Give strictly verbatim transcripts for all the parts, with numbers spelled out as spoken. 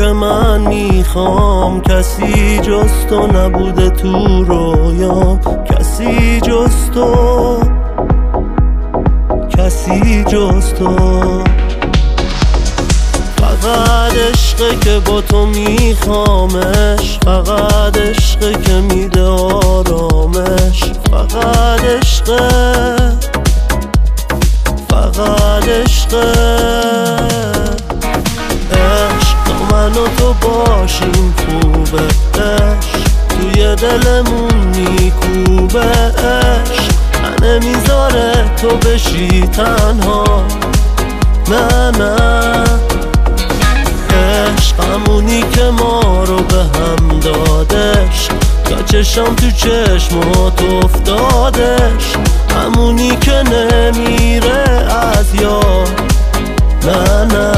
که من میخوام کسی جز تو نبوده تو رویام، کسی جز تو، کسی جز تو. فقط عشقه که با تو میخوامش، فقط عشقه که میده آرامش، فقط عشقه، فقط عشقه. عشق من و تو باشیم خوبه، عشق توی دلمون میکوبه، عشق نمیذاره تو بشی تنها، نه نه. عشق همونی که ما رو به هم دادش، تا چشم تو چشمات افتادش، همونی که نمیره از یاد، نه نه.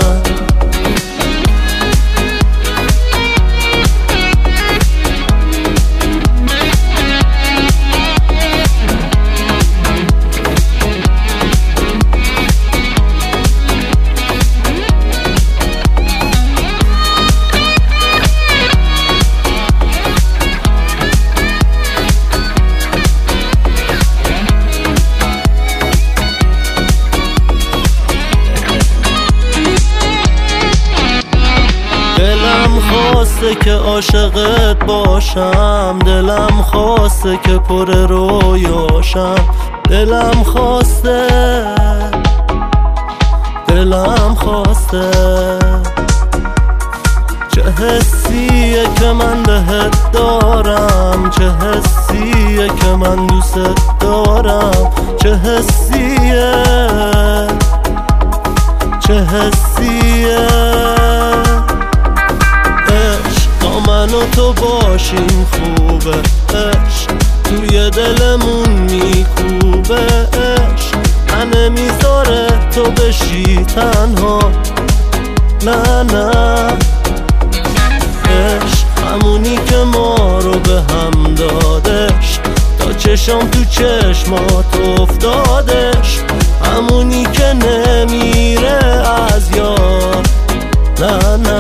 خواسته که عاشقت باشم، دلم خواسته که پر رویاشم، دلم خواسته، دلم خواسته. چه حسیه که من بهت دارم، چه حسیه که من دوست دارم، چه حسیه، چه حسیه. من و تو باشیم خوبه، عشق توی دلمون میکوبه، عشق نمیذاره تو بشی تنها، نه نه. عشق همونی که ما رو به هم دادش، تا چشم تو چشمات افتادش، همونی که نمیره از یاد، نه نه.